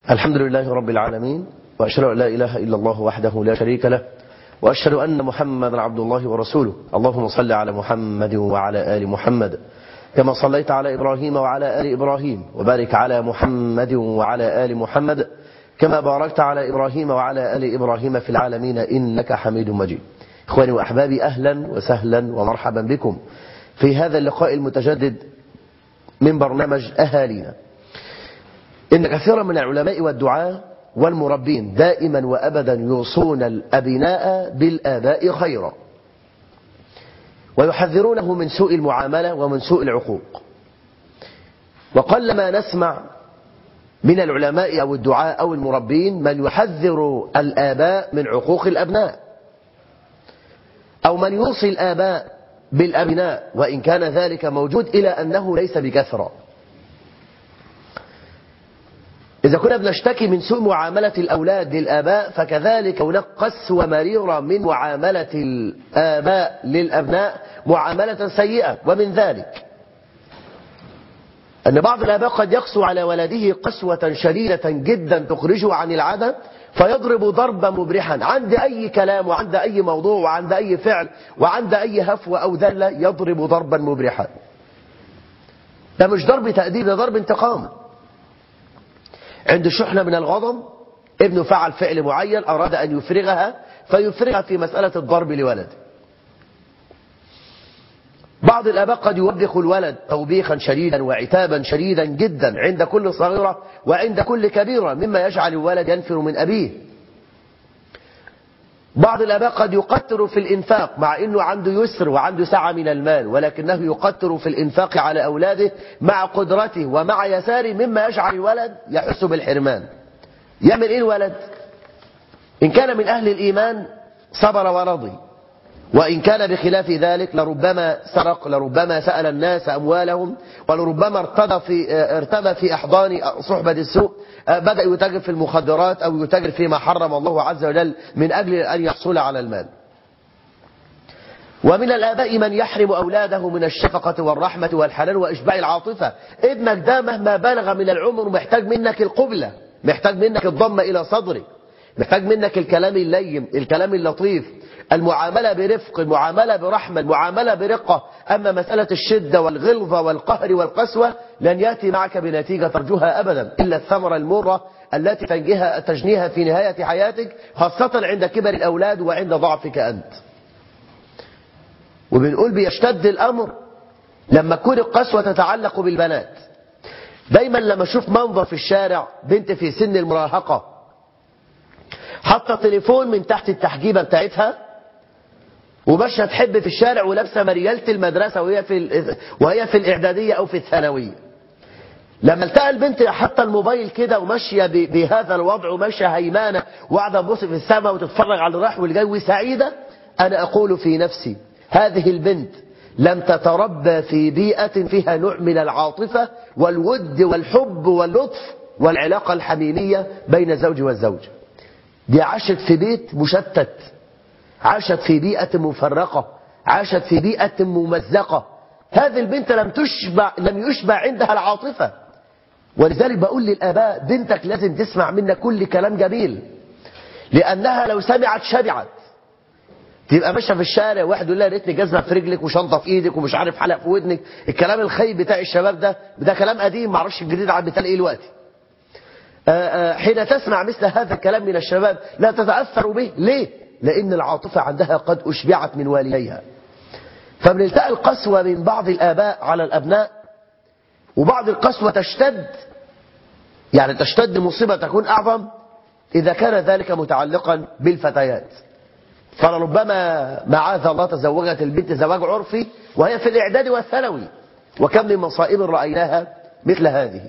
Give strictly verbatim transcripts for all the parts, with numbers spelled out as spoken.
الحمد لله رب العالمين، وأشهد أن لا إله إلا الله وحده لا شريك له، وأشهد أن محمدا عبد الله ورسوله. اللهم صل على محمد وعلى آل محمد كما صليت على إبراهيم وعلى آل إبراهيم، وبارك على محمد وعلى آل محمد كما باركت على إبراهيم وعلى آل إبراهيم في العالمين إنك حميد مجيد. إخواني وأحبابي، أهلا وسهلا ومرحبا بكم في هذا اللقاء المتجدد من برنامج أهالينا. إن كثيرا من العلماء والدعاة والمربين دائما وأبدا يوصون الأبناء بالآباء خيرا، ويحذرونه من سوء المعاملة ومن سوء العقوق. وقلما نسمع من العلماء أو الدعاة أو المربين من يحذر الآباء من عقوق الأبناء، أو من يوصي الآباء بالأبناء، وإن كان ذلك موجود إلى أنه ليس بكثرة. إذا كنا بنشتكي من سوء معاملة الأولاد للآباء، فكذلك هناك قسوة مريرة من معاملة الآباء للأبناء معاملة سيئة. ومن ذلك أن بعض الآباء قد يقسو على ولده قسوة شديدة جدا تخرجه عن العادة، فيضرب ضربا مبرحا عند أي كلام وعند أي موضوع وعند أي فعل وعند أي هفوة أو ذلة، يضرب ضربا مبرحا. ده مش ضرب تأديب، ده ضرب انتقام. عنده شحنة من الغضب، ابنه فعل فعل معين أراد أن يفرغها فيفرغها في مسألة الضرب لولده. بعض الآباء قد يوبخ الولد توبيخا شديدا وعتابا شديدا جدا عند كل صغيرة وعند كل كبيرة، مما يجعل الولد ينفر من أبيه. بعض الآباء قد يقتر في الإنفاق مع أنه عنده يسر وعنده سعة من المال، ولكنه يقتر في الإنفاق على أولاده مع قدرته ومع يساره، مما يجعل الولد يحس بالحرمان. يعمل إيه الولد؟ إن كان من أهل الإيمان صبر ورضي، وإن كان بخلاف ذلك لربما سرق، لربما سأل الناس أموالهم، ولربما ارتضى في ارتضى في أحضان صحبة السوء، بدأ يتاجر في المخدرات أو يتاجر فيما حرم الله عز وجل من أجل أن يحصل على المال. ومن الآباء من يحرم أولاده من الشفقة والرحمة والحنان وإشباع العاطفة. ابنك ده مهما بلغ من العمر محتاج منك القبلة، محتاج منك الضم إلى صدرك، محتاج منك الكلام اللين، الكلام اللطيف، المعاملة برفق، المعاملة برحمة، المعاملة برقة. أما مسألة الشدة والغلظة والقهر والقسوة لن يأتي معك بنتيجة ترجوها أبدا إلا الثمرة المرة التي تنجيها تجنيها في نهاية حياتك، خاصة عند كبر الأولاد وعند ضعفك أنت. وبنقول بيشتد الأمر لما تكون القسوة تتعلق بالبنات. دايما لما أشوف منظر في الشارع بنت في سن المراهقة حاطة تليفون من تحت التحجيبة بتاعتها وماشيه تحب في الشارع ولابسه مريالة المدرسة وهي في وهي في الإعدادية أو في الثانوية، لما التقى البنت حتى الموبايل كده وماشيه بهذا الوضع وماشيه هيمانة وقاعده تبص في السماء وتتفرج على الراح والجو سعيدة، أنا أقول في نفسي هذه البنت لم تتربى في بيئة فيها نوع من العاطفة والود والحب واللطف والعلاقة الحميمية بين الزوج والزوج. دي عاشت في بيت مشتت، عاشت في بيئة مفرقة، عاشت في بيئة ممزقة. هذه البنت لم تشبع لم يشبع عندها العاطفة. ولذلك بقول للآباء بنتك لازم تسمع منك كل كلام جميل، لأنها لو سمعت شبعت. تبقى ماشيه في الشارع واحد يقول لها ريتني جزمه في رجلك وشنطه في ايدك ومش عارف حلق في ودنك، الكلام الخيب بتاع الشباب ده ده كلام قديم، معرفش الجديد عم بيتقال ايه دلوقتي. حين تسمع مثل هذا الكلام من الشباب لا تتأثر به. ليه؟ لأن العاطفة عندها قد أشبعت من والديها. فبنلتقى القسوة من بعض الآباء على الأبناء، وبعض القسوة تشتد، يعني تشتد مصيبة تكون أعظم إذا كان ذلك متعلقا بالفتيات. فلربما معاذ الله تزوجت البنت زواج عرفي وهي في الإعداد والثانوي، وكم من مصائب رأيناها مثل هذه.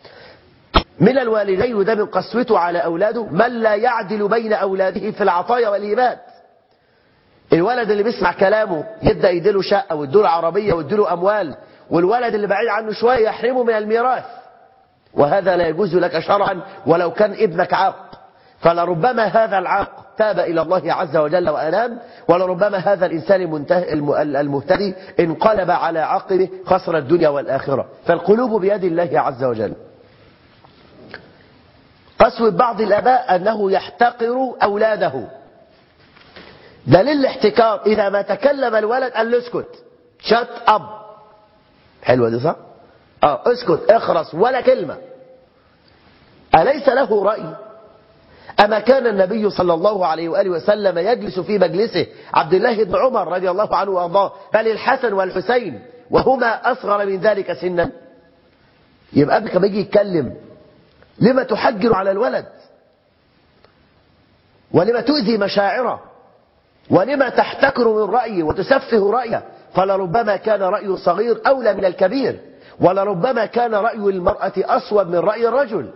من الوالدين وده من قسوته على أولاده من لا يعدل بين أولاده في العطايا والهبات. الولد اللي بيسمع كلامه يبدأ يديله شقة ويديله عربية ويديله أموال، والولد اللي بعيد عنه شوية يحرمه من الميراث، وهذا لا يجوز لك شرعا ولو كان ابنك عاق. فلربما هذا العاق تاب إلى الله عز وجل وأناب، ولربما هذا الإنسان المهتدي انقلب على عقبه خسر الدنيا والآخرة. فالقلوب بيد الله عز وجل. قسوة بعض الآباء أنه يحتقر أولاده. دليل الاحتكار إذا ما تكلم الولد قال له اسكت، شت أب. حلوة دي صح؟ اه اسكت اخرس ولا كلمة. أليس له رأي؟ أما كان النبي صلى الله عليه وآله وسلم يجلس في مجلسه عبد الله بن عمر رضي الله عنه وأرضاه، بل الحسن والحسين وهما أصغر من ذلك سنا. يبقى ابنك لما يجي يتكلم لما تحجر على الولد؟ ولما تؤذي مشاعره؟ ولما تحتكر من رأيه وتسفه رأيه؟ فلربما كان رأي الصغير أولى من الكبير، ولربما كان رأي المرأة أصوب من رأي الرجل.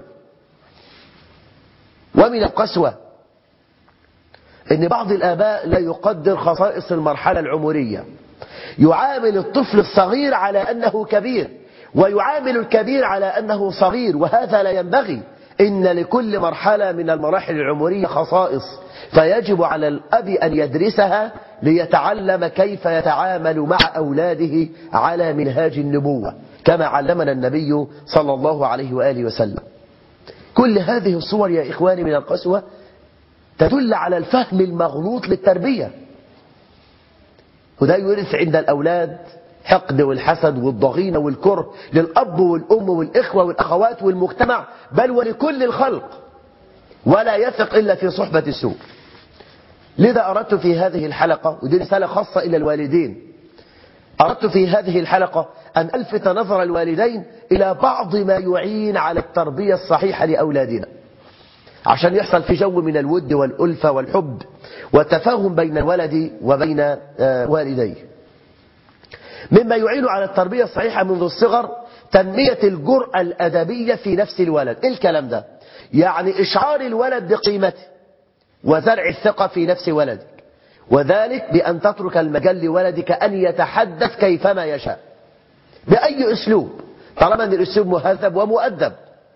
ومن القسوة إن بعض الآباء لا يقدر خصائص المرحلة العمرية، يعامل الطفل الصغير على أنه كبير، ويعامل الكبير على أنه صغير، وهذا لا ينبغي. إن لكل مرحلة من المراحل العمرية خصائص، فيجب على الأب أن يدرسها ليتعلم كيف يتعامل مع أولاده على منهاج النبوة كما علمنا النبي صلى الله عليه وآله وسلم. كل هذه الصور يا إخواني من القسوة تدل على الفهم المغلوط للتربية، وده يورث عند الأولاد حقد والحسد والضغينة والكره للأب والأم والإخوة والأخوات والمجتمع، بل ولكل الخلق، ولا يثق إلا في صحبة السوء. لذا أردت في هذه الحلقة، ودي رسالة خاصة إلى الوالدين، أردت في هذه الحلقة أن ألفت نظر الوالدين إلى بعض ما يعين على التربية الصحيحة لأولادنا، عشان يحصل في جو من الود والألفة والحب والتفاهم بين الولد وبين والديه. مما يعين على التربية الصحيحة منذ الصغر تنمية الجرأة الأدبية في نفس الولد. إيه الكلام ده؟ يعني إشعار الولد بقيمته وزرع الثقة في نفس ولدك، وذلك بأن تترك المجال لولدك أن يتحدث كيفما يشاء بأي أسلوب، طالما أن الأسلوب مهذب ومؤدب.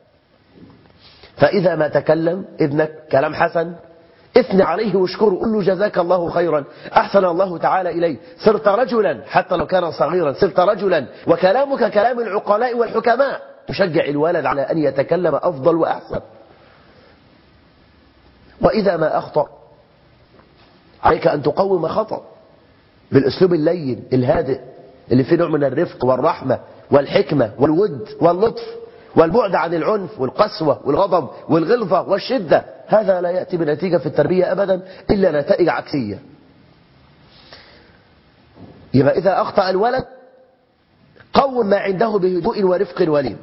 فإذا ما تكلم ابنك كلام حسن اثني عليه واشكره، قل له جزاك الله خيرا، أحسن الله تعالى إليه، صرت رجلا حتى لو كان صغيرا، صرت رجلا وكلامك كلام العقلاء والحكماء. تشجع الولد على أن يتكلم أفضل وأحسن. وإذا ما أخطأ عليك أن تقوم خطأ بالأسلوب اللين الهادئ اللي فيه نوع من الرفق والرحمة والحكمة والود واللطف والبعد عن العنف والقسوة والغضب والغلظة والشدة. هذا لا يأتي بنتيجة في التربية أبدا إلا نتائج عكسية. يبقى إذا أخطأ الولد قوم ما عنده بهدوء ورفق ولين.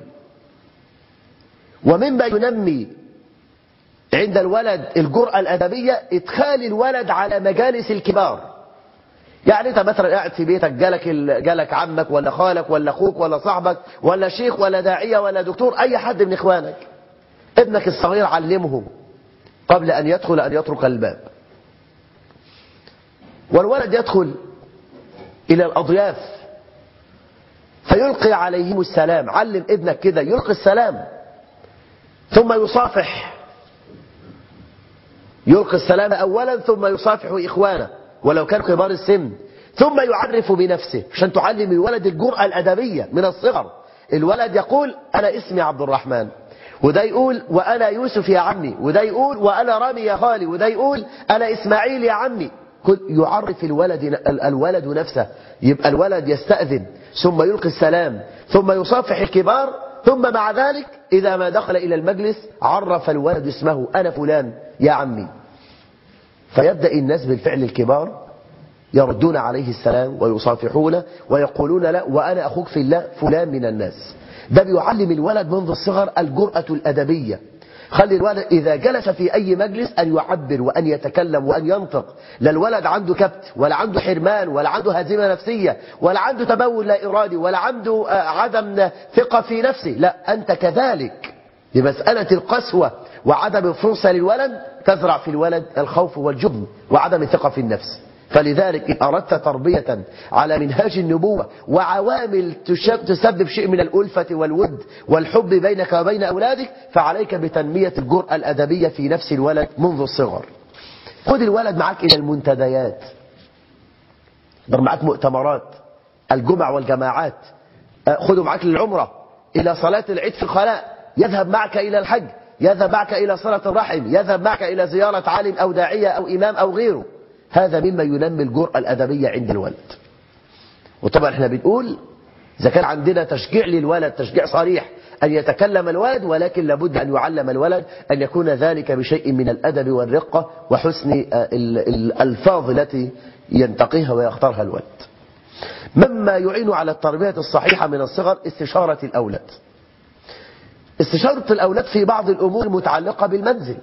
ومما ينمي عند الولد الجرأة الأدبية إدخال الولد على مجالس الكبار. يعني أنت مثلا قاعد في بيتك، جالك, جالك عمك ولا خالك ولا أخوك ولا صاحبك ولا شيخ ولا داعية ولا دكتور، أي حد من إخوانك، ابنك الصغير علمه قبل أن يدخل أن يطرق الباب. والولد يدخل إلى الأضياف فيلقي عليهم السلام. علم ابنك كده يلقي السلام ثم يصافح، يلقي السلام أولا ثم يصافح إخوانه ولو كانوا كبار السن، ثم يعرف بنفسه عشان تعلم الولد الجرأة الأدبية من الصغر. الولد يقول أنا اسمي عبد الرحمن، وده يقول وأنا يوسف يا عمي، وده يقول وأنا رامي يا خالي، وده يقول أنا إسماعيل يا عمي. يعرف الولد الولد نفسه. يبقى الولد يستأذن ثم يلقي السلام ثم يصافح الكبار، ثم مع ذلك إذا ما دخل إلى المجلس عرف الولد اسمه، أنا فلان يا عمي. فيبدأ الناس بالفعل الكبار يردون عليه السلام ويصافحونه ويقولون لا وأنا أخوك في الله فلان من الناس. ده بيعلم الولد منذ الصغر الجرأة الأدبية. خلي الولد إذا جلس في أي مجلس أن يعبر وأن يتكلم وأن ينطق. لا الولد عنده كبت ولا عنده حرمان ولا عنده هزيمة نفسية ولا عنده تبول لا إرادي ولا عنده عدم ثقة في نفسه، لا أنت كذلك. بمسألة القسوة وعدم الفرصة للولد تزرع في الولد الخوف والجبن وعدم الثقة في النفس. فلذلك إن أردت تربية على منهاج النبوة وعوامل تسبب شيء من الألفة والود والحب بينك وبين أولادك، فعليك بتنمية الجرأة الأدبية في نفس الولد منذ الصغر. خذ الولد معك إلى المنتديات، ضر معك مؤتمرات الجمع والجماعات، خذه معك للعمرة، إلى صلاة العيد في الخلاء، يذهب معك إلى الحج، يذهب معك إلى صلة الرحم، يذهب معك إلى زيارة عالم أو داعية أو إمام أو غيره. هذا مما ينمي الجرأة الأدبية عند الولد. وطبعا احنا بنقول إذا كان عندنا تشجيع للولد، تشجيع صريح أن يتكلم الولد، ولكن لابد أن يعلم الولد أن يكون ذلك بشيء من الأدب والرقة وحسن الألفاظ التي ينتقيها ويختارها الولد. مما يعين على التربية الصحيحة من الصغر استشارة الأولاد. استشارة الأولاد في بعض الأمور المتعلقة بالمنزل.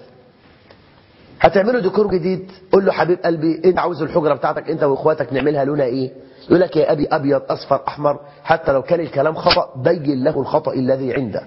هتعملوا ديكور جديد، قول له حبيب قلبي انت عاوز الحجرة بتاعتك انت واخواتك نعملها لونها ايه؟ يقول لك يا ابي ابيض اصفر احمر، حتى لو كان الكلام خطأ بين له الخطأ الذي عنده.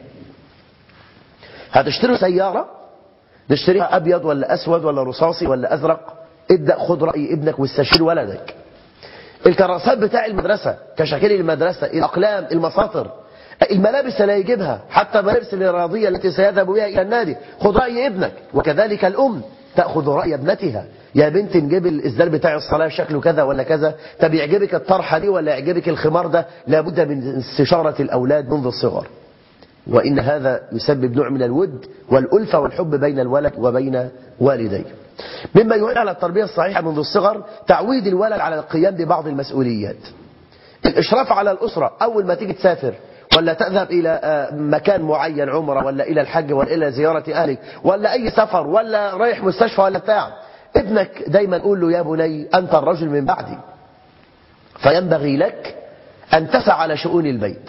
هتشتري سيارة، نشتريها ابيض ولا اسود ولا رصاصي ولا ازرق، ابدأ خد رأي ابنك واستشير ولدك. الكراسات بتاع المدرسة، كشاكيل المدرسة، الأقلام، المساطر، الملابس اللي يجيبها، حتى الملابس الرياضية التي سيذهب بها إلى النادي، خذ رأي ابنك. وكذلك الأم تأخذ رأي ابنتها، يا بنت نجيب الإسدال بتاع الصلاة شكله كذا ولا كذا، طب يعجبك الطرحة دي ولا يعجبك الخمار ده. لابد من استشارة الأولاد منذ الصغر، وإن هذا يسبب نوع من الود والألفة والحب بين الولد وبين والديه. مما يعين على التربية الصحيحة منذ الصغر تعويد الولد على القيام ببعض المسؤوليات. الإشراف على الأسرة، أول ما تيجي تسافر ولا تذهب إلى مكان معين، عمرة ولا إلى الحج ولا إلى زيارة أهلك ولا أي سفر ولا رايح مستشفى ولا بتاع، ابنك دايما قول له يا بني أنت الرجل من بعدي، فينبغي لك أن تسعى على شؤون البيت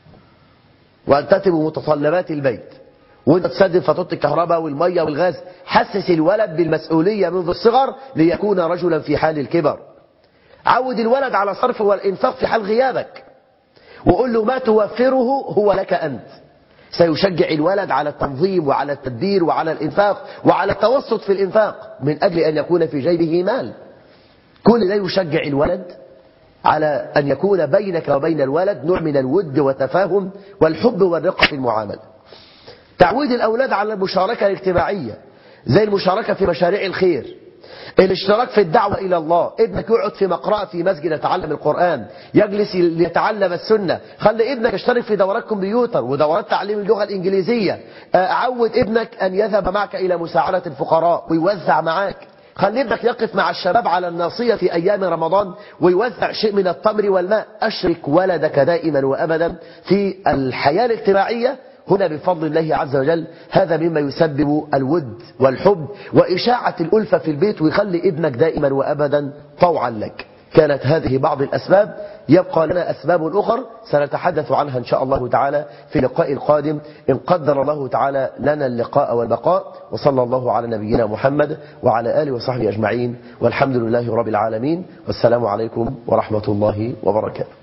وأن تتم متطلبات البيت، وانت تسدد فاتورة الكهرباء والمية والغاز. حسس الولد بالمسؤولية منذ الصغر ليكون رجلا في حال الكبر. عود الولد على صرف والإنفاق في حال غيابك، وقول له ما توفره هو لك أنت. سيشجع الولد على التنظيم وعلى التدبير وعلى الإنفاق وعلى التوسط في الإنفاق من أجل أن يكون في جيبه مال. كل ده يشجع الولد على أن يكون بينك وبين الولد نوع من الود والتفاهم والحب والرقة في المعاملة. تعويد الأولاد على المشاركة الاجتماعية، زي المشاركة في مشاريع الخير، الاشتراك في الدعوة إلى الله. ابنك يقعد في مقرأة في مسجد يتعلم القرآن، يجلس ليتعلم السنة. خلي ابنك يشترك في دورات كمبيوتر ودورات تعليم اللغة الإنجليزية. عود ابنك أن يذهب معك إلى مساعدة الفقراء ويوزع معك. خلي ابنك يقف مع الشباب على الناصية في أيام رمضان ويوزع شيء من التمر والماء. أشرك ولدك دائما وأبدا في الحياة الاجتماعية هنا بفضل الله عز وجل. هذا مما يسبب الود والحب وإشاعة الألفة في البيت، ويخلي ابنك دائما وأبدا طوعا لك. كانت هذه بعض الأسباب، يبقى لنا أسباب أخرى سنتحدث عنها إن شاء الله تعالى في اللقاء القادم إن قدر الله تعالى لنا اللقاء والبقاء. وصلى الله على نبينا محمد وعلى آله وصحبه أجمعين، والحمد لله رب العالمين، والسلام عليكم ورحمة الله وبركاته.